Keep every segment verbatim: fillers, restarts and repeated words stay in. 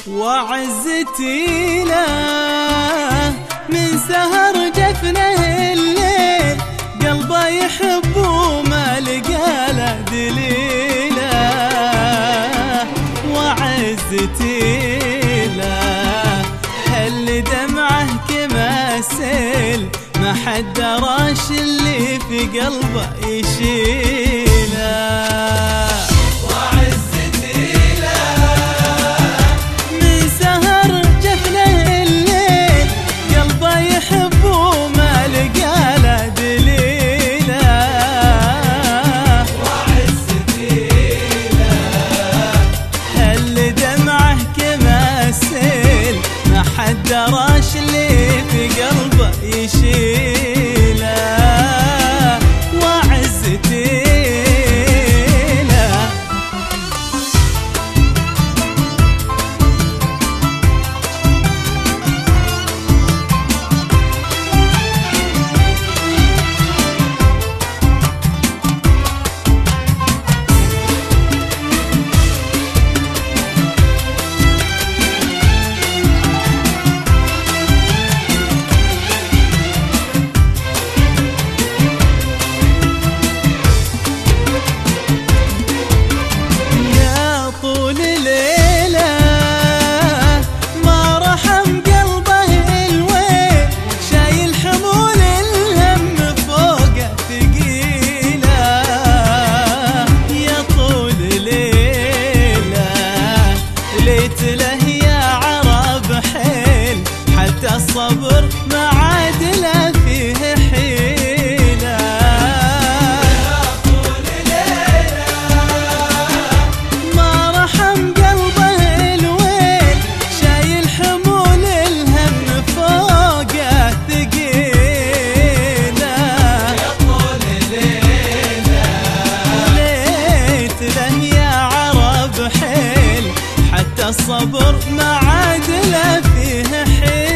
وعزتي له من سهر جفنه الليل، قلبه يحب وما لقى له دليله. وعزتي له هل دمعه كمثل، ما حد دراش اللي في قلبه يشيله. دراش اللي في قلبه يشيله. وعزتي له الصبر ما عاد له فيه حيلة. يا طول ليلة ما رحم قلبه الويل، شايل حمول الهم فوقه ثقيلة. يا طول ليلة ليت له يا عرب حيل، حتى الصبر ما عاد له فيه حيلة.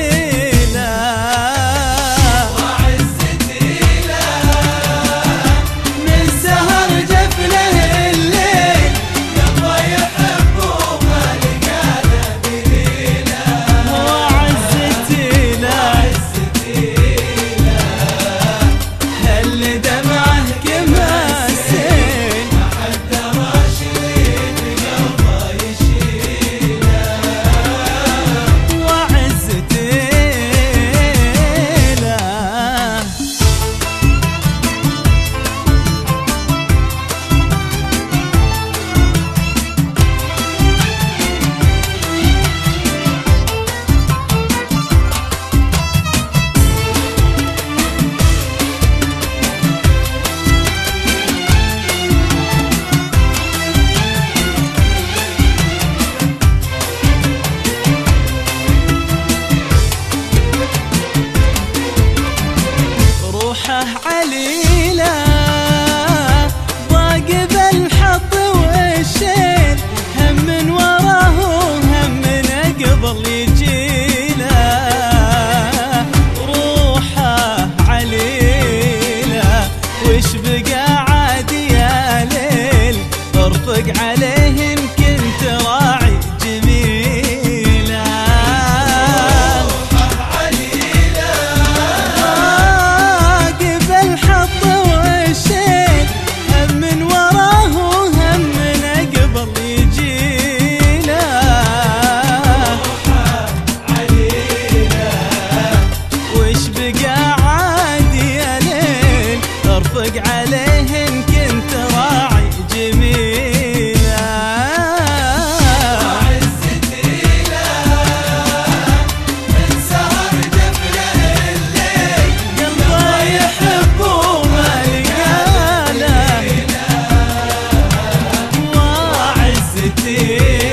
عليله ضاق بالحظ والشين، هم من وراه وهم من قبل يجيله. روحه عليله وش بقى عاد يا ليل، ارفق عليه ان كنت راعي جميله. عليه إن كنت راعي جميلة. وعزتي له من سهر جفنه الليل، قلبه يحب وما لقى له. وعزتي